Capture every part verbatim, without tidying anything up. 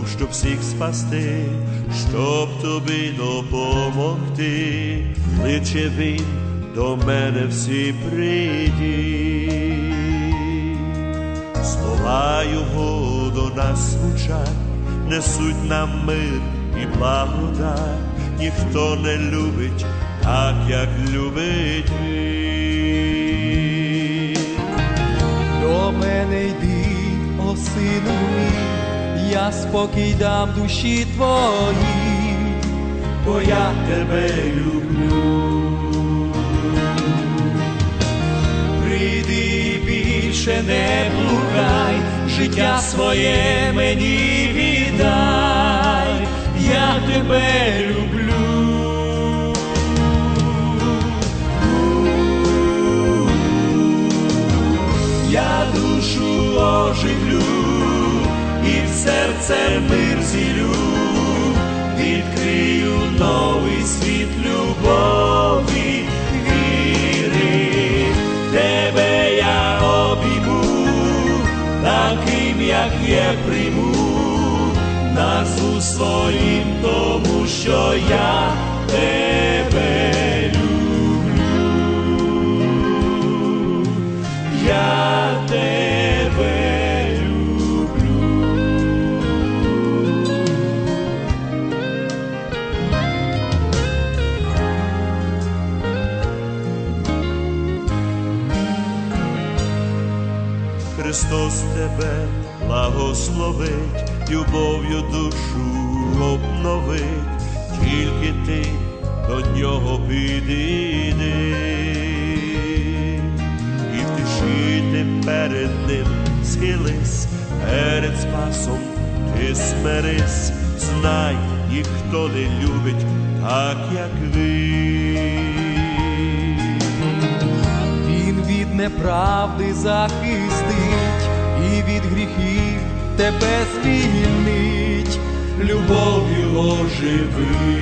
щоб всіх спасти, щоб тобі допомогти. Кличе він, до мене всі прийдіть. Слова його до нас звучать, несуть нам мир і благодать. Ніхто не любить так, як любить він. До мене йди, о сину мій, я спокій дам душі твоїй, бо я тебе люблю. Прийди, більше не блукай, життя своє мені віддай, я тебе люблю. Я душу оживлю і в серце мир зілю, відкрию новий світ любові, віри. Тебе я обійму, таким, як є, прийму, назву своїм, тому що я тебе люблю. Я тебе люблю. Христос тебе благословить, любов'ю душу обновить, тільки ти до нього підійди. І в тиші ти перед ним схились, перед Спасом ти смирись. Знай, ніхто не любить так, як він. Він від неправди захистить і від гріхів тебе звільнить, любов'ю оживи.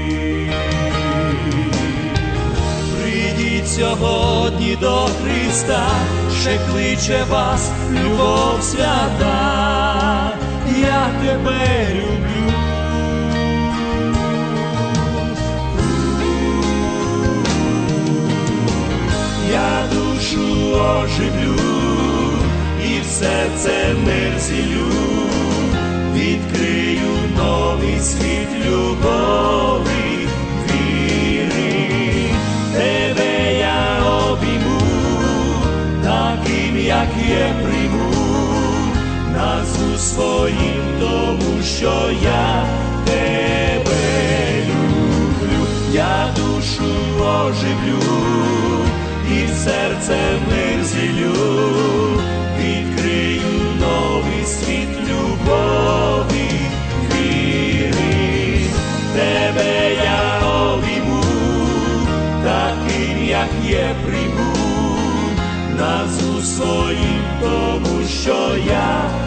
Прийдіть сьогодні до Христа, ще кличе вас любов свята, я тебе люблю. Я душу оживлю і в серце мир зілю, відкрию новий світ любові, віри. Тебе я обійму, таким, як є, прийму, назву своїм, тому що я тебе люблю. Я душу оживлю і в серце мир зілю, відкрию новий світ любові, віри. Тебе я обійму, таким, як є, прийму, назву своїм, тому що я